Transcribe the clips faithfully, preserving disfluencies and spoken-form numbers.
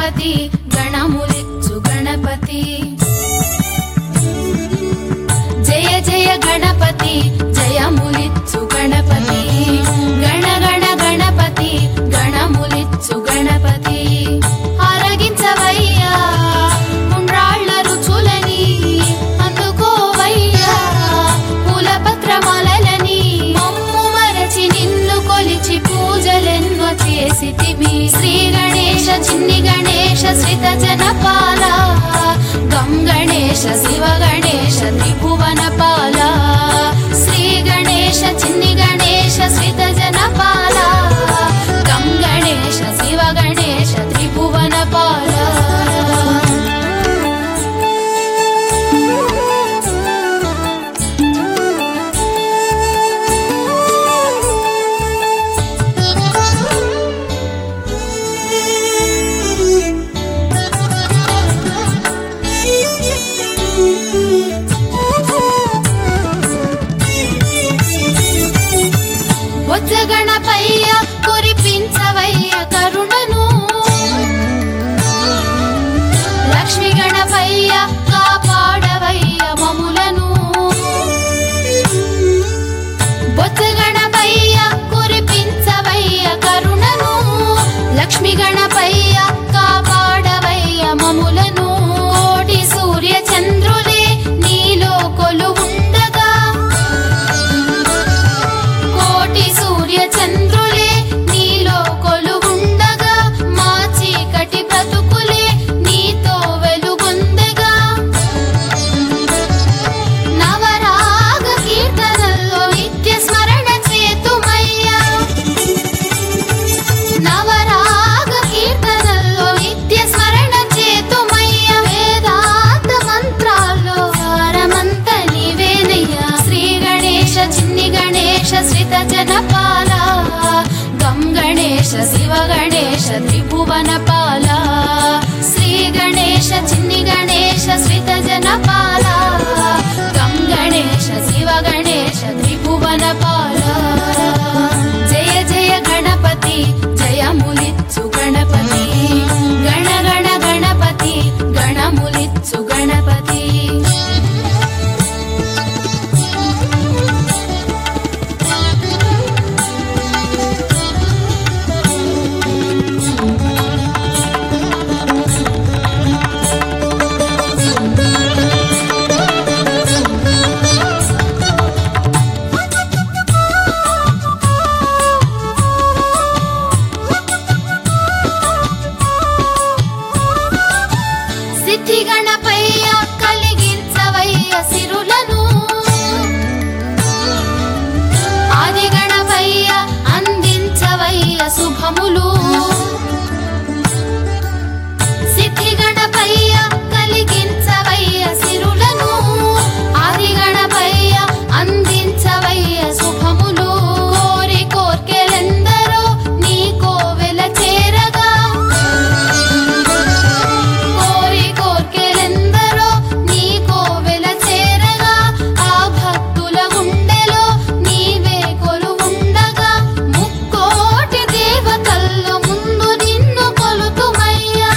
గణపతి గణములిచ్చు గణపతి జయ జయ గణపతి జయములిచ్చు గణపతి గణ గణ గణపతి గణములిచ్చు గణపతి ఆరగించవయ్యా ఉండ్రాళ్ళ రుచులని అందుకోవయ్యా పూల పత్రమాలని మమ్ము మరచి నిన్ను కొలిచి పూజలెన్నో చేసితిమి శ్రీ గణేశ చిన్ని గణేశ శ్రిత జనపాల గం గణేశ శివ గణేశ త్రిభువన పాల శ్రీ గణేశ చిన్ని గణేశ శ్రిత జనపాల గం గణేశ శివ గణేశ త్రిభువన పాల బొజ్జ గణపయ్య కురిపించవయ్య కరుణను లక్ష్మీ గణపయ్య కాపాడవయ్య మములను బొజ్జ గణపయ్య కురిపించవయ్య కరుణను లక్ష్మీ గణపయ్య కాపాడవయ్య మములను కోటి సూర్య చంద్రులే నీలో కొలువుండగా కోటి సూర్య చంద్రులే నీలో కొలువుండగా మా చీకటి బ్రతుకులే నీతో వెలుగొందగా నవరాగ కీర్తనల్లో నిత్య స్మరణ చేతుమయ్యా నవరాగ కీర్తనల్లో నిత్య స్మరణ చేతుమయ్యా వేదాంత మంత్రాల్లో సారమంత నీవేనయ్యా శ్రీ గణేశ చిన్ని గణేశ శ్రిత జనపాల గం గణేశ శివ గణేశ త్రిభువన పాల శ్రీ గణేశ చిన్ని గణేశ శ్రిత జనపాల గం గణేశ శివ గణేశ త్రిభువన పాల జయ జయ గణపతి జయములిచ్చు గణపతి గణ గణ గణపతి గణములిచ్చు గణపతి సిద్ధి గణపయ్య కలిగించవయ్య సిరులను ఆది గణపయ్య అందించవయ్య శుభములు సిద్ధి గణపయ్య కలిగించవయ్య సిరులను ఆది గణపయ్య అందించవయ్య శుభములు కోరి కోర్కెలెందరో నీ కోవెల చేరగా కోరి కోర్కెలెందరో నీ కోవెల చేరగా ఆ భక్తుల గుండెలో నీవే కొలువుండగా ముక్కోటి దేవతల్లో ముందు నిన్ను కొలుతుమయ్యా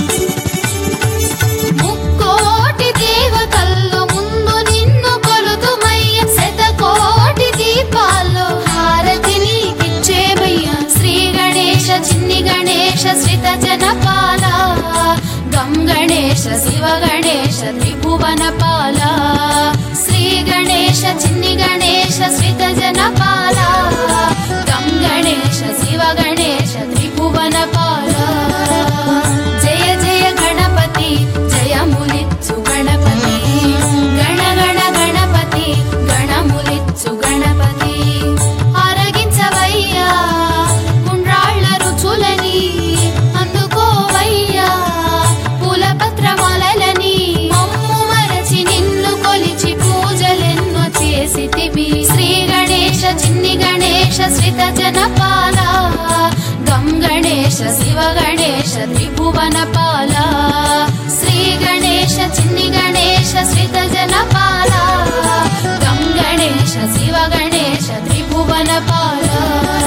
ముక్కోటి దేవతల్లో ముందు నిన్ను కొలుతుమయ్య శతకోటి దీపాల్లో హారతి నీకిచ్చేమయ్యా శ్రీ గణేశ చిన్ని గణేశ శ్రిత జనపాల గం గణేశ శివ గణేశ త్రిభువన పాల శ్రీ గణేశ చిన్ని గణేశ శ్రిత జనపాల గం గణేశ శివ గణేశ త్రిభువన పాల జయ జయ గణపతి జయములిచ్చు గణపతి గణ గణ గణపతి గణములిచ్చు గణపతి ఆరగించవయ్యా ఉండ్రాళ్ళ రుచులని అందుకోవయ్యా పూల పత్రమాలని మమ్ము మరచి నిన్ను కొలిచి పూజలెన్నో చేసితివి శ్రీ గణేశ చిన్ని గణేశ శ్రిత జనపాల గం గణేశ శివ గణేశ త్రిభువన పాల శ్రీ గణేశ చిన్ని గణేశ శ్రిత జనపాల గం గణేశ శివ గణేశ త్రిభువన పాల